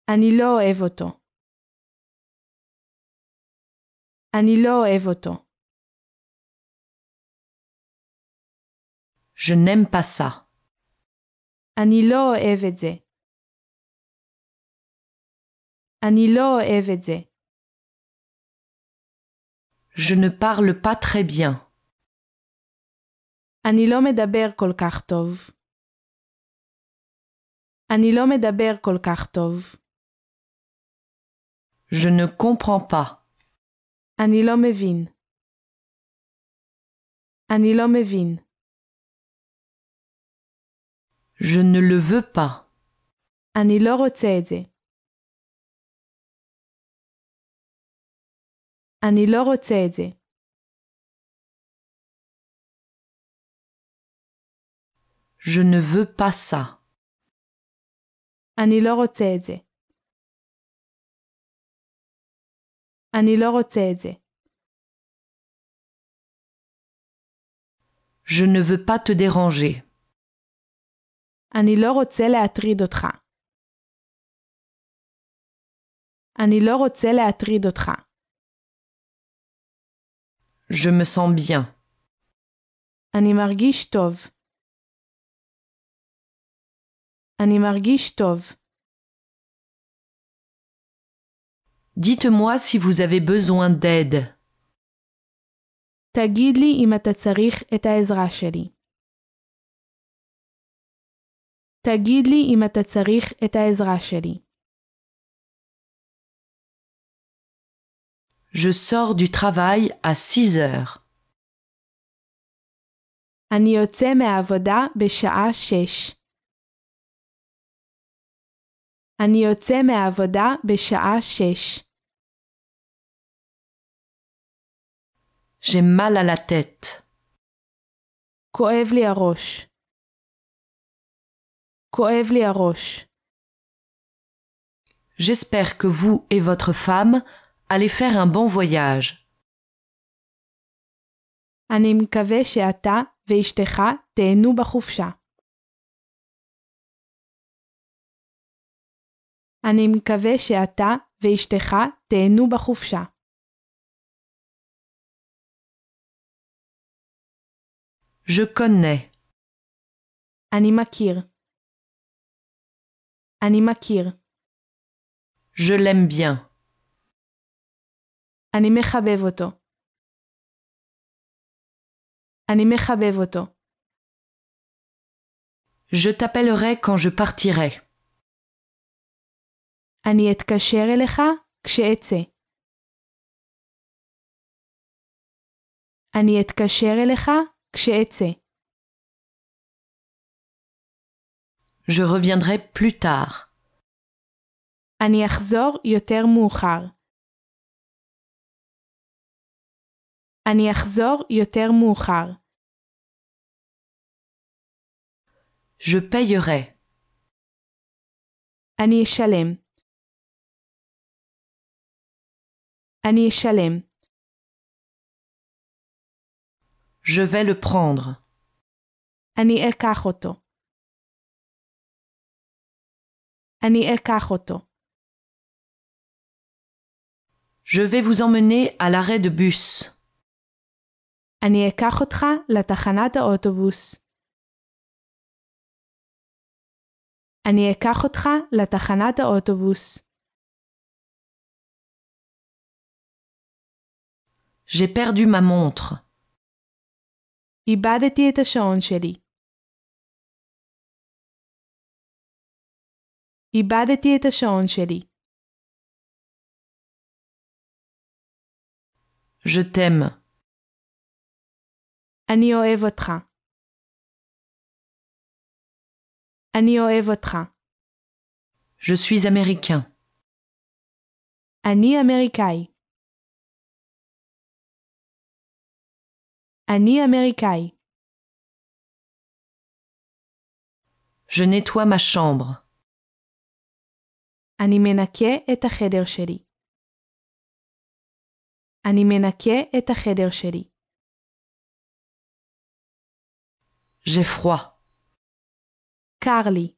אני לא אוהב אותו. אני לא אוהב אותו. Je n'aime pas ça. אני לא אוהב את זה. אני לא אוהב את זה. Je ne parle pas très bien. אני לא מדבר כל כך טוב. אני לא מדבר כל כך טוב. Je ne comprends pas. אני לא מבין. אני לא מבין. Je ne le veux pas. אני לא רוצה את זה. אני לא רוצה את זה. Je ne veux pas ça. אני לא רוצה את זה. אני לא רוצה את זה. Je ne veux pas te déranger. אני לא רוצה להטריד אותך. אני לא רוצה להטריד אותך. Je me sens bien. אני מרגיש טוב. אני מרגיש טוב. Dites-moi si vous avez besoin d'aide. תגיד לי אם אתה צריך את העזרה שלי. תגיד לי אם אתה צריך את העזרה שלי. Je sors du travail à 6 heures. אני יוצא מהעבודה בשעה 6. אני יוצא מהעבודה בשעה 6. J'ai mal à la tête. כואב לי הראש. כואב לי הראש. J'espère que vous et votre femme allez faire un bon voyage. אני מקווה שאתה ואשתך תהנו בחופשה. אני מקווה שאתה ואשתך תהנו בחופשה. Je connais. אני מכיר. אני מכיר. Je l'aime bien. אני מחבב אותו. אני מחבב אותו. Je t'appellerai quand je partirai. אני אתקשר אליך כשאצא. אני אתקשר אליך כשאצא. Je reviendrai plus tard. אני אחזור יותר מאוחר. אני אחזור יותר מאוחר. Je payerai. אני אשלם. אני אשלם. Je vais le prendre. אני אקח אותו. אני אקח אותו. Je vais vous emmener à l'arrêt de bus. אני אקח אותך לתחנת האוטובוס. אני אקח אותך לתחנת האוטובוס. J'ai perdu ma montre. איבדתי את השעון שלי. איבדתי את השעון שלי. Je t'aime. אני אוהב אותך. אני אוהב אותך. Je suis américain. אני אמריקאי. אני אמריקאי. Je nettoie ma chambre. אני מנקה את החדר שלי. אני מנקה את החדר שלי. J'ai froid. קר לי.